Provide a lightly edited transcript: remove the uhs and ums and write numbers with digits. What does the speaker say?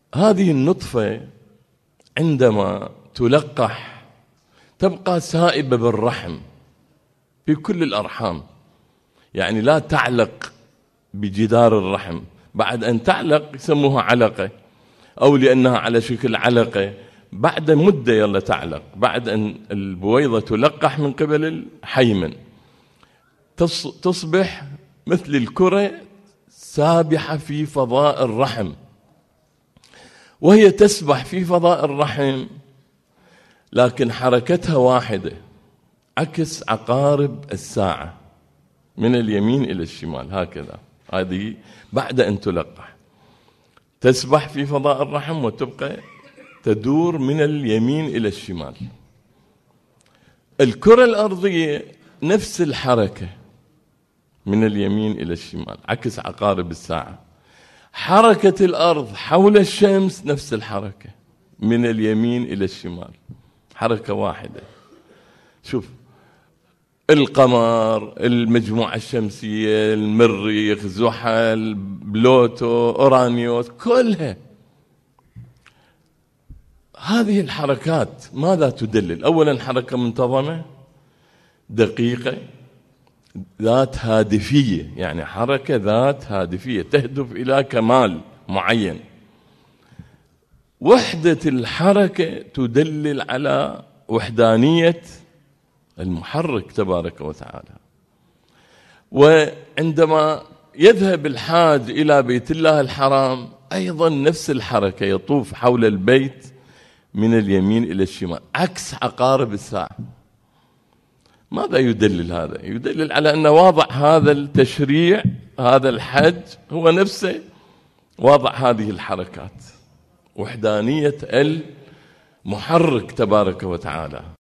هذه النطفة عندما تلقح تبقى سائبة بالرحم في كل الأرحام، يعني لا تعلق بجدار الرحم، بعد أن تعلق يسموها علقة، أو لأنها على شكل علقة بعد مدة يلا تعلق، بعد أن البويضة تلقح من قبل الحيمن تصبح مثل الكرة سابحة في فضاء الرحم. وهي تسبح في فضاء الرحم لكن حركتها واحدة عكس عقارب الساعة من اليمين إلى الشمال هكذا. هذه بعد أن تلقح تسبح في فضاء الرحم وتبقى تدور من اليمين إلى الشمال. الكرة الأرضية نفس الحركة من اليمين إلى الشمال عكس عقارب الساعة. حركة الأرض حول الشمس نفس الحركة من اليمين إلى الشمال، حركة واحدة. شوف القمر، المجموعة الشمسية، المريخ، زحل، بلوتو، أورانيوس، كلها هذه الحركات ماذا تدلل؟ أولا حركة منتظمة دقيقة ذات هادفية، يعني حركة ذات هادفية تهدف إلى كمال معين. وحدة الحركة تدلل على وحدانية المحرك تبارك وتعالى. وعندما يذهب الحاج إلى بيت الله الحرام أيضا نفس الحركة، يطوف حول البيت من اليمين إلى الشمال عكس عقارب الساعة. ماذا يدلل هذا؟ يدلل على أن واضع هذا التشريع، هذا الحج هو نفسه واضع هذه الحركات، وحدانية المحرك تبارك وتعالى.